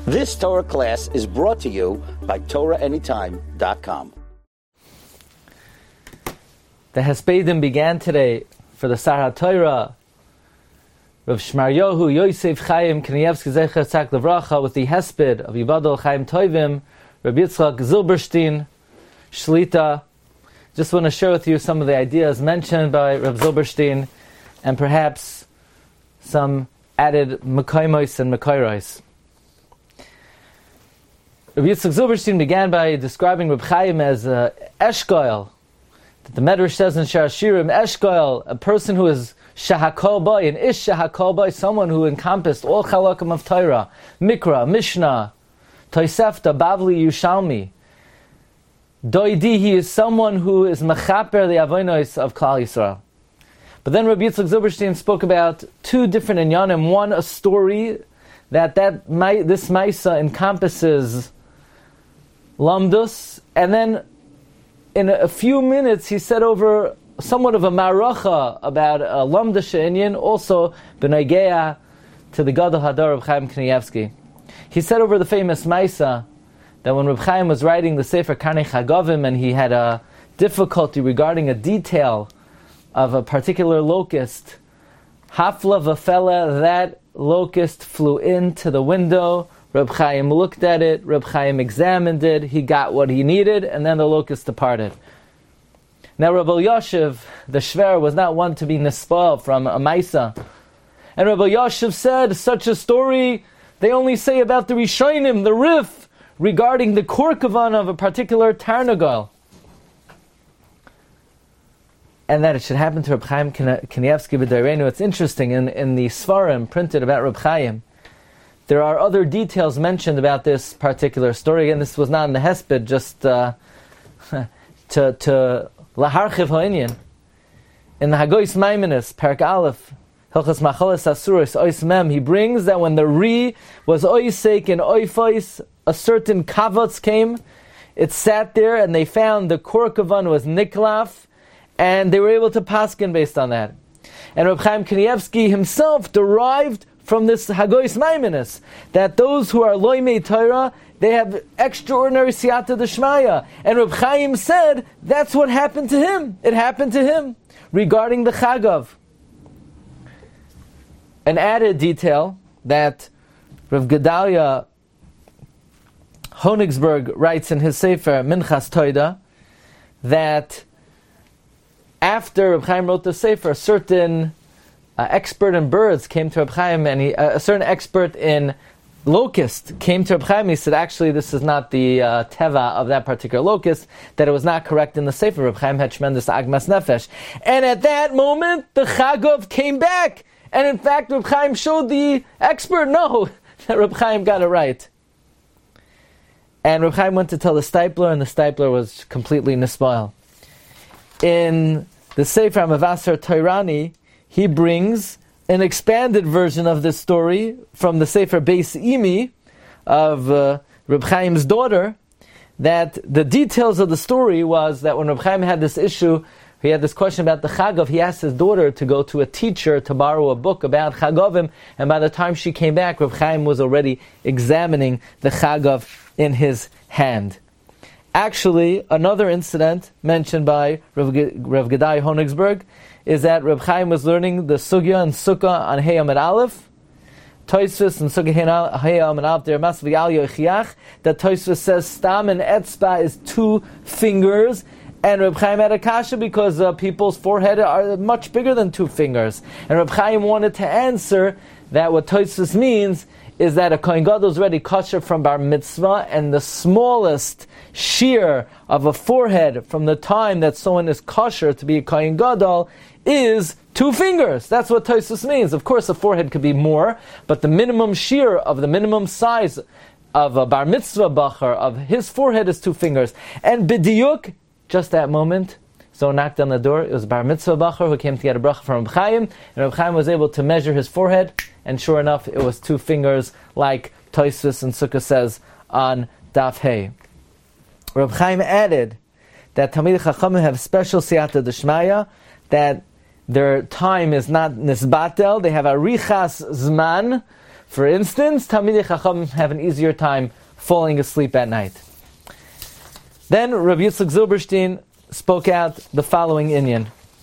This Torah class is brought to you by TorahAnytime.com. The Hespedim began today for the Sar HaTorah, Rav Shmaryohu Yosef Chaim Kanievsky Zecher Tzak Levracha, with the Hesped of Yivadol Chaim Tovim, Rav Yitzchak Zilberstein, Shlita. Just want to share with you some of the ideas mentioned by Rav Zilberstein, and perhaps some added Mekaimos and Mekairos. Rav Yitzchak Zilberstein began by describing Rav Chaim as Eshkoel. The Medrash says in Shar Shirim, Eshkoel, a person who is Shahakol Boy, an Ish Shahakol Boy, someone who encompassed all Chalakim of Torah, Mikra, Mishnah, Tosefta, Bavli, Yushalmi. Doidi, he is someone who is Mechaper, the Avonos of Klal Yisrael. But then Rabbi Yitzchak Zilberstein spoke about two different inyanim. One, a story that this Maisa encompasses Lamdus, and then in a few minutes he said over somewhat of a maracha about Lamda She'inyan, also B'naigeya to the Gadol Hadar of Chaim Kanievsky. He said over the famous Maisa that when Reb Chaim was writing the Sefer Karnei Chagovim and he had a difficulty regarding a detail of a particular locust, Hafla Vafela, that locust flew into the window. Reb Chaim looked at it, Reb Chaim examined it, he got what he needed, and then the locust departed. Now Reb Elyashiv, the Shver, was not one to be nispal from a Maisa. And Reb Elyashiv said, such a story, they only say about the Rishonim, the Rif, regarding the korkavan of a particular Tarnagal. And that it should happen to Reb Chaim Kanievsky B'Dairenu. It's interesting, in the Svarim printed about Reb Chaim, there are other details mentioned about this particular story. Again, this was not in the Hesped, just to laharchiv ha'inyan. In the Hagois Maimonides, Perek Aleph, Hilchos Machalas Asuros, Ois Mem, he brings that when the Ri was Oisek in Oifos, a certain kavutz came, it sat there, and they found the korkavan was niklaf, and they were able to paskin based on that. And Reb Chaim Kanievsky himself derived from this Hagois Maimonides that those who are loymei Torah, they have extraordinary siyata d'shmaya. And Reb Chaim said that's what happened to him. It happened to him regarding the Chagav. An added detail that Rav Gedalia Honigsberg writes in his Sefer Minchas Toida, that after Reb Chaim wrote the Sefer, a certain expert in birds came to Reb Chaim, and a certain expert in locust came to Reb Chaim. He said, actually, this is not the teva of that particular locust, that it was not correct in the Sefer. Reb Chaim had tremendous agmas nefesh. And at that moment, the Chagov came back. And in fact, Reb Chaim showed the expert, no, that Reb Chaim got it right. And Reb Chaim went to tell the Stipler, and the Stipler was completely nispoil. In the Sefer Mavasar Toirani, he brings an expanded version of this story from the Sefer Beis Imi of Reb Chaim's daughter, that the details of the story was that when Reb Chaim had this issue, he had this question about the Chagav, he asked his daughter to go to a teacher to borrow a book about Chagavim, and by the time she came back, Reb Chaim was already examining the Chagav in his hand. Actually, another incident mentioned by Rav Gedai Honigsberg is that Reb Chaim was learning the Sugya and Sukkah on Hey Amid Aleph. Tosfos and Sugya Hey Amid Aleph, there must be Al Yochiach, that Tosfos says Stam and Etzba is 2 fingers, and Reb Chaim had a kasha because people's forehead are much bigger than 2 fingers. And Reb Chaim wanted to answer that what Tosfos means is that a Kohen Gadol is already kosher from Bar Mitzvah, and the smallest shear of a forehead from the time that someone is kosher to be a Kohen Gadol is 2 fingers. That's what Tosfos means. Of course, a forehead could be more, but the minimum shear of the minimum size of a Bar Mitzvah Bachar, of his forehead, is 2 fingers. And B'diyuk, just that moment, someone knocked on the door. It was Bar Mitzvah Bachar who came to get a bracha from Reb Chaim, and Reb Chaim was able to measure his forehead, and sure enough, it was 2 fingers, like Tosfos and Sukkah says on Daf Hey. Reb Chaim added that Talmidei Chachamim have special siyata d'shmaya, that their time is not nisbatel, they have a richas zman For instance, Talmidei Chachamim have an easier time falling asleep at night. Then Rabbi Yitzchak Zilberstein spoke out the following inyan.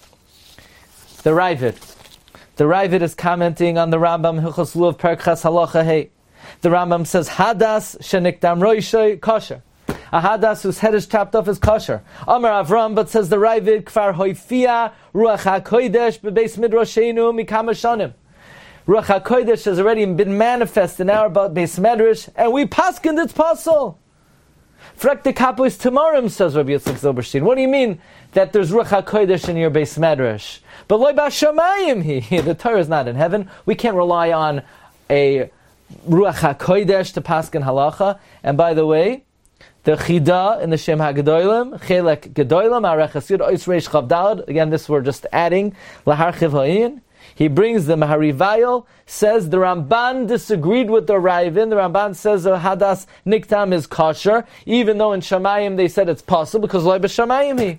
The Ravid. The Ravid is commenting on the Rambam Hilchos Lulav Perek Ches Halacha Hey. The Rambam says, Hadas shenikdam roishay kosher. A hadas whose head is chopped off is kosher. Amar Avram, but says the Ravid, Kfar hoifia ruach hakodesh bebeis midrashenu mikama shanim. Ruach HaKodesh has already been manifest in our Beis Medrash, and we paskined its pasul. Frek de kapois tamarim, says Rabbi Yitzchak Zilberstein. What do you mean that there's Ruach HaKodesh in your Beis Medrash? But loy b'shamayim, the Torah is not in heaven. We can't rely on a Ruach HaKodesh to paskin halacha. And by the way, the Chida in the Shem HaGedolim, Chelek Gedolim, Arech Yud Ois Reish Chav Daled. Again, this we're just adding Lahar Chiv Ha'in. He brings the Maharivayel, says the Ramban disagreed with the Raivin. The Ramban says the Hadas Niktam is kosher, even though in Shamayim they said it's possible because Loi b'Shamayim he.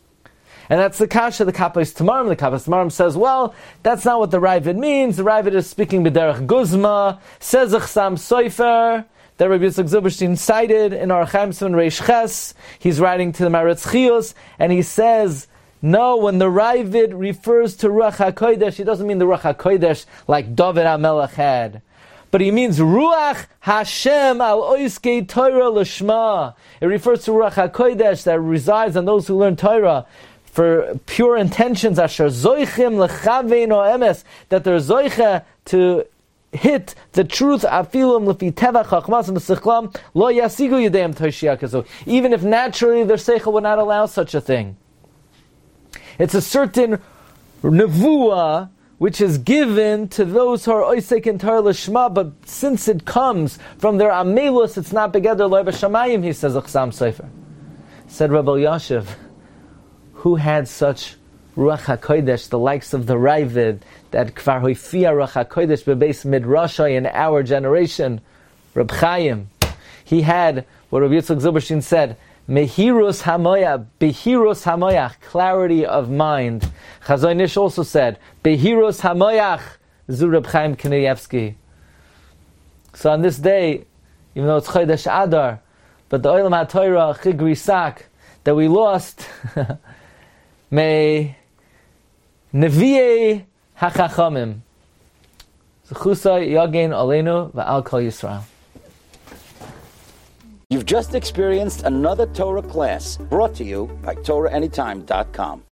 And that's the Kasha, the Kapos Tamarim. The Kapos Tamarim says, well, that's not what the Raivin means. The Raivin is speaking b'derech Guzma, says Chsam Soifer, that Rabbi Yitzchak Zilberstein cited in Archaim Simon Reish Ches. He's writing to the Maretz Chios, and he says, no, when the Ravid refers to Ruach HaKodesh, he doesn't mean the Ruach HaKodesh like David HaMelech had. But he means Ruach Hashem al oiskei Torah l'shma. It refers to Ruach HaKodesh that resides on those who learn Torah for pure intentions, asher zoichim lechavein o emes, that they're zoicha to hit the truth, afilum lefi tevach chachmas v'sichlam lo yasigu yedayim toshiya kazu. Even if naturally their seichel would not allow such a thing. It's a certain nevuah which is given to those who are oisek in Torah l'shma, but since it comes from their amelus, it's not begeder loy b'shamayim, he says, Chsam Sofer. Said Rabbi Yashiv, who had such Ruach HaKodesh, the likes of the Ravid, that Kfar Hoifia Ruach HaKodesh bebeis midrashay in our generation, Reb Chaim. He had, what Rabbi Yitzchak Zilberstein said, Mehirus hamoyach, behirus hamoyach, clarity of mind. Chazon Ish also said, behirus hamoyach, zu Reb Chaim Kanievsky. So on this day, even though it's Chodesh Adar, but the Olam HaTorah Chigri Sak that we lost, may Nevi'ei HaChachamim Zechusa Yagein Aleinu V'al Kol Yisrael. You've just experienced another Torah class brought to you by TorahAnytime.com.